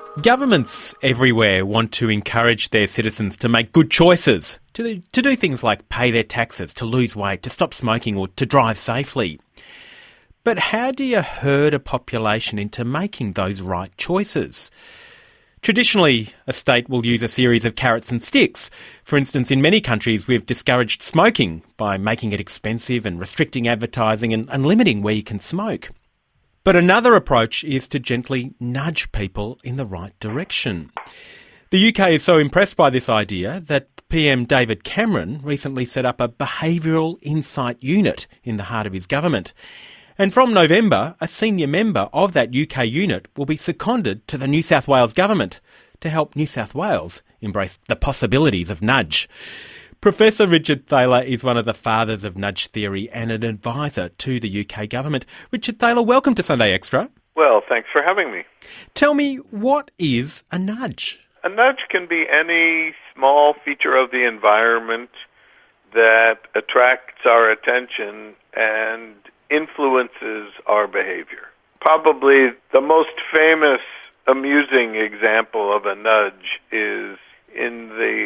Governments everywhere want to encourage their citizens to make good choices, to do things like pay their taxes, to lose weight, to stop smoking or to drive safely. But how do you herd a population into making those right choices? Traditionally, a state will use a series of carrots and sticks. For instance, in many countries we've discouraged smoking by making it expensive and restricting advertising and limiting where you can smoke. But another approach is to gently nudge people in the right direction. The UK is so impressed by this idea that PM David Cameron recently set up a behavioural insight unit in the heart of his government. And from November, a senior member of that UK unit will be seconded to the New South Wales government to help New South Wales embrace the possibilities of nudge. Professor Richard Thaler is one of the fathers of nudge theory and an advisor to the UK government. Richard Thaler, welcome to Sunday Extra. Well, thanks for having me. Tell me, what is a nudge? A nudge can be any small feature of the environment that attracts our attention and influences our behavior. Probably the most famous, amusing example of a nudge is in the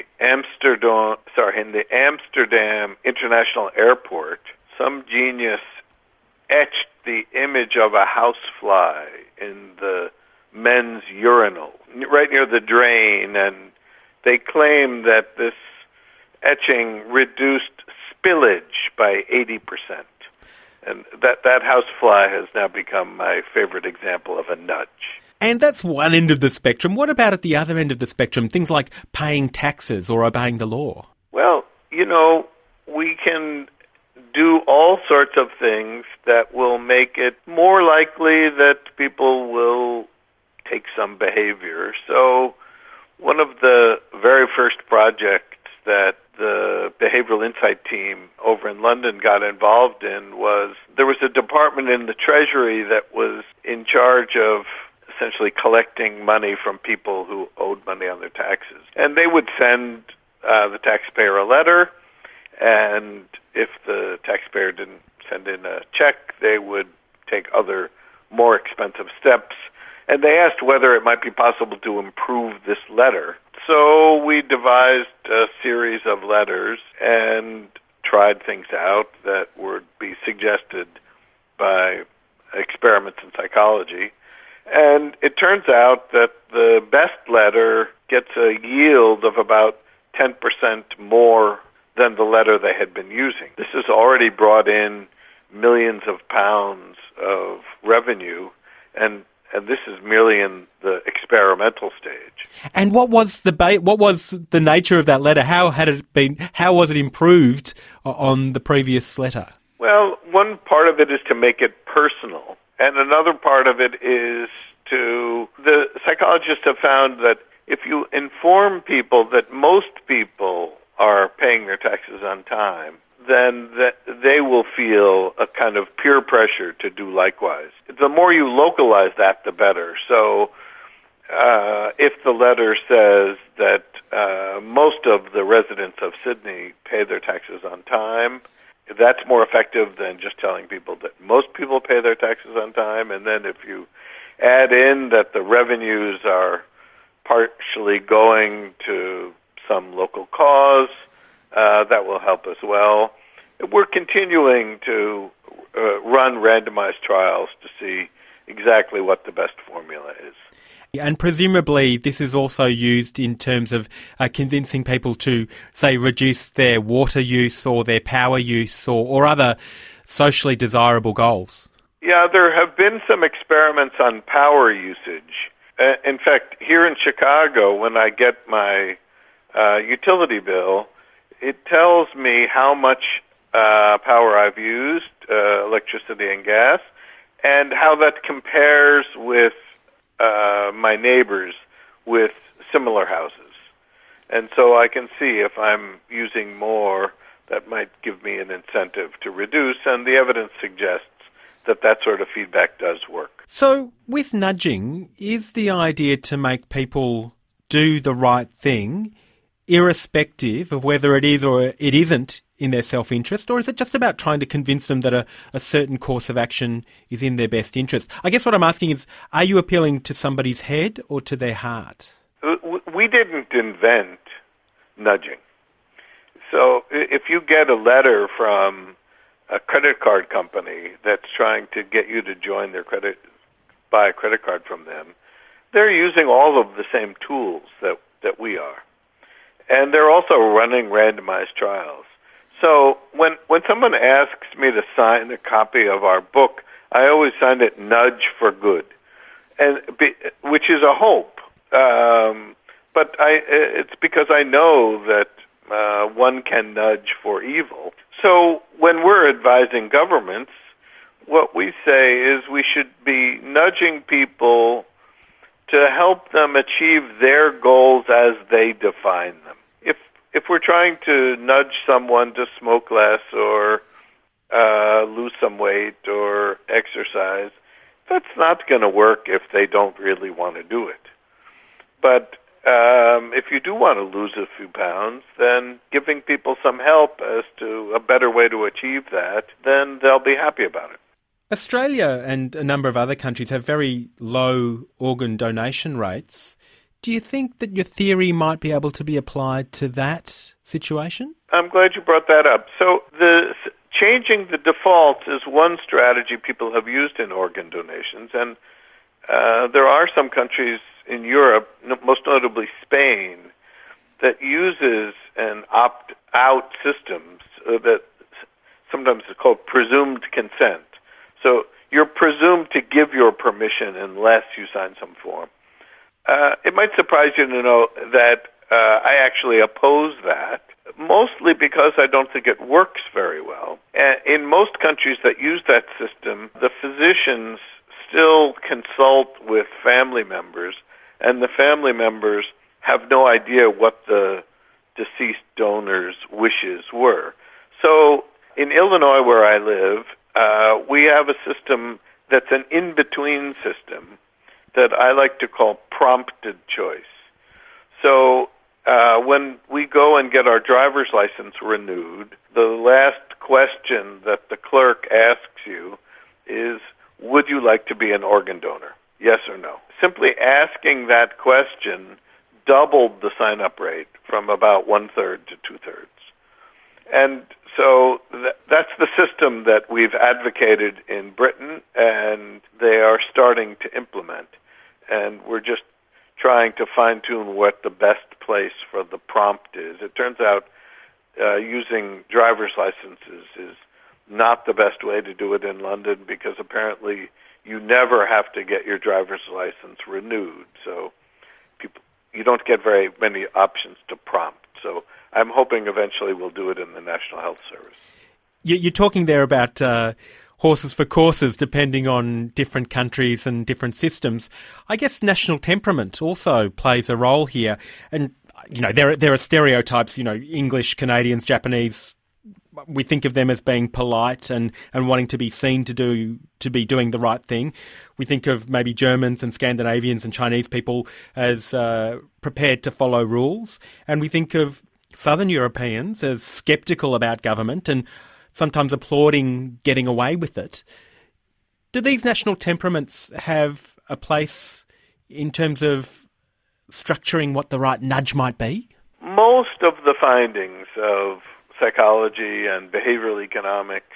Amsterdam International Airport. Some genius etched the image of a housefly in the men's urinal, right near the drain, and they claim that this etching reduced spillage by 80%. And that housefly has now become my favorite example of a nudge. And that's one end of the spectrum. What about at the other end of the spectrum, things like paying taxes or obeying the law? Well, we can do all sorts of things that will make it more likely that people will take some behavior. So one of the very first projects that the Behavioural Insight team over in London got involved in was there was a department in the Treasury that was in charge of essentially collecting money from people who owed money on their taxes. And they would send the taxpayer a letter, and if the taxpayer didn't send in a check, they would take other more expensive steps. And they asked whether it might be possible to improve this letter. So we devised a series of letters and tried things out that would be suggested by experiments in psychology. And it turns out that the best letter gets a yield of about 10% more than the letter they had been using. This has already brought in millions of pounds of revenue, and this is merely in the experimental stage. And what was the nature of that letter? How was it improved on the previous letter? Well, one part of it is to make it personal, and another part of it is the psychologists have found that if you inform people that most people are paying their taxes on time, then they will feel a kind of peer pressure to do likewise. The more you localize that, the better. So if the letter says that most of the residents of Sydney pay their taxes on time, that's more effective than just telling people that most people pay their taxes on time. And then if you add in that the revenues are partially going to some local cause, that will help as well. We're continuing to run randomized trials to see exactly what the best formula is. And presumably this is also used in terms of convincing people to, say, reduce their water use or their power use or other socially desirable goals. Yeah, there have been some experiments on power usage. In fact, here in Chicago, when I get my utility bill, it tells me how much power I've used, electricity and gas, and how that compares with my neighbors with similar houses. And so I can see if I'm using more, that might give me an incentive to reduce, and the evidence suggests that sort of feedback does work. So with nudging, is the idea to make people do the right thing irrespective of whether it is or it isn't in their self-interest, or is it just about trying to convince them that a certain course of action is in their best interest? I guess what I'm asking is, are you appealing to somebody's head or to their heart? We didn't invent nudging. So if you get a letter from a credit card company that's trying to get you to join their buy a credit card from them, they're using all of the same tools that we are. And they're also running randomized trials. So when someone asks me to sign a copy of our book, I always sign it Nudge for Good, which is a hope. But it's because I know that one can nudge for evil. So when we're advising governments, what we say is we should be nudging people to help them achieve their goals as they define them. If we're trying to nudge someone to smoke less or lose some weight or exercise, that's not going to work if they don't really want to do it. But if you do want to lose a few pounds, then giving people some help as to a better way to achieve that, then they'll be happy about it. Australia and a number of other countries have very low organ donation rates. Do you think that your theory might be able to be applied to that situation? I'm glad you brought that up. So changing the defaults is one strategy people have used in organ donations, and there are some countries in Europe, most notably Spain, that uses an opt-out system that sometimes is called presumed consent. So you're presumed to give your permission unless you sign some form. It might surprise you to know that I actually oppose that, mostly because I don't think it works very well. In most countries that use that system, the physicians still consult with family members, and the family members have no idea what the deceased donor's wishes were. So in Illinois, where I live, we have a system that's an in-between system that I like to call prompted choice. So when we go and get our driver's license renewed, the last question that the clerk asks you is, would you like to be an organ donor? Yes or no? Simply asking that question doubled the sign-up rate from about 1/3 to 2/3. And so that's the system that we've advocated in Britain, and they are starting to implement. And we're just trying to fine-tune what the best place for the prompt is. It turns out using driver's licenses is not the best way to do it in London, because apparently you never have to get your driver's license renewed. So you don't get very many options to prompt. So I'm hoping eventually we'll do it in the National Health Service. You're talking there about horses for courses, depending on different countries and different systems. I guess national temperament also plays a role here. And, you know, there are stereotypes, you know, English, Canadians, Japanese. We think of them as being polite and wanting to be seen to be doing the right thing. We think of maybe Germans and Scandinavians and Chinese people as prepared to follow rules. And we think of Southern Europeans as sceptical about government and sometimes applauding getting away with it. Do these national temperaments have a place in terms of structuring what the right nudge might be? Most of the findings of psychology and behavioral economics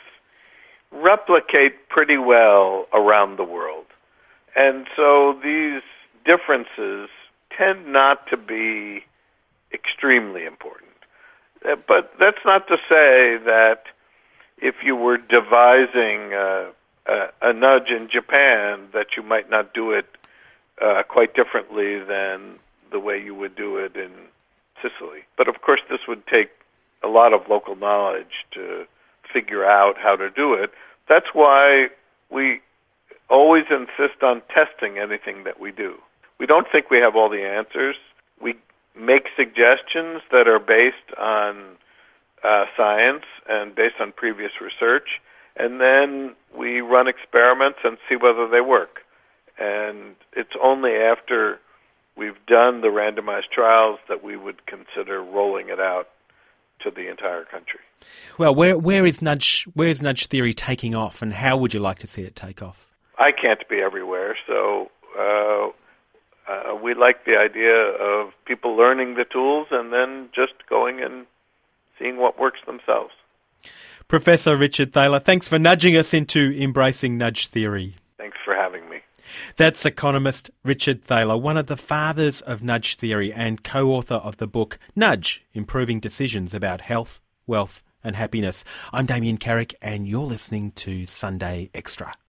replicate pretty well around the world. And so these differences tend not to be extremely important. But that's not to say that if you were devising a nudge in Japan, that you might not do it quite differently than the way you would do it in Sicily. But of course, this would take a lot of local knowledge to figure out how to do it. That's why we always insist on testing anything that we do. We don't think we have all the answers. We make suggestions that are based on science and based on previous research, and then we run experiments and see whether they work. And it's only after we've done the randomized trials that we would consider rolling it out to the entire country. Well, where is nudge theory taking off, and how would you like to see it take off? I can't be everywhere, so we like the idea of people learning the tools and then just going and seeing what works themselves. Professor Richard Thaler, thanks for nudging us into embracing nudge theory. Thanks for having me. That's economist Richard Thaler, one of the fathers of nudge theory and co-author of the book Nudge, Improving Decisions About Health, Wealth and Happiness. I'm Damien Carrick and you're listening to Sunday Extra.